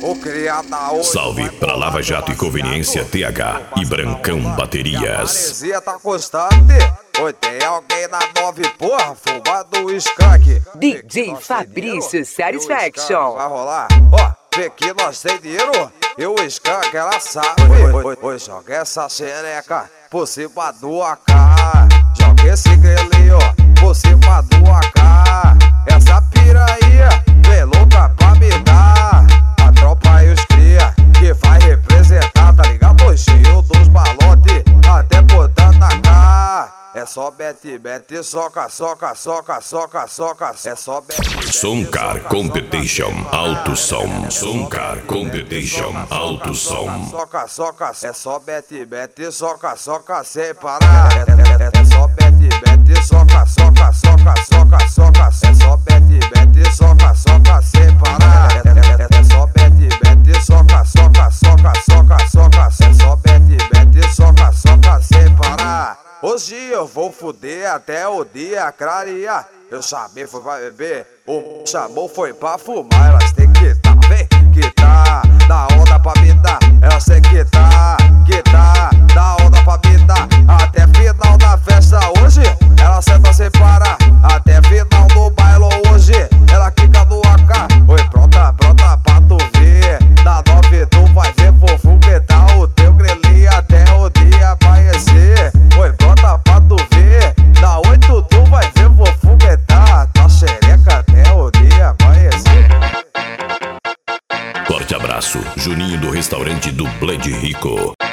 O criada hoje. Salve pra Lava Jato e Conveniência TH e Brancão Baterias. A tá constante. Oi, tem alguém na 9, porra, fumando o skunk. DJ Fabrício Satisfaction. Vai rolar? Ó, vê que nós tem dinheiro. E o skunk, ela sabe. Oi, joga essa xereca por cima do AK. Joga esse grelhinho por cima do AK. Essa piranha vem louca pra me dar. A tropa e os cria que vai representar, tá ligado? Cheio dos malotes, até botando na cara. É só bete, soca, soca, soca, soca, soca. É só bete. Soncar Competition Alto Som. Soncar Competition Alto Som. Soca, soca, é só bete, soca, soca, sem parar. É só bete, soca, soca, soca, soca, soca. É só bete, soca, soca, sem parar. É só bete, soca, soca, soca, soca, soca. É só bete, soca, soca, sem parar. Hoje eu vou fuder até o dia clarear. Eu chamei, foi pra beber, o chamou, foi pra fumar. Elas tem que tá, vem, que tá, da onda pra me dar. Elas tem que tá, da onda pra me dar. Até final da festa hoje, ela senta sem parar. Até final do baile hoje, ela quica no AK. Oi, pronta pra tu ver. Da 9 tu vai ver, vou foguetar o teu grelhinho até o dia amanhecer. Oi, pronta pra tu ver. Da 8 tu vai ver, vou foguetar tua xereca até o dia amanhecer. Forte abraço, Juninho do restaurante do Bled Rico.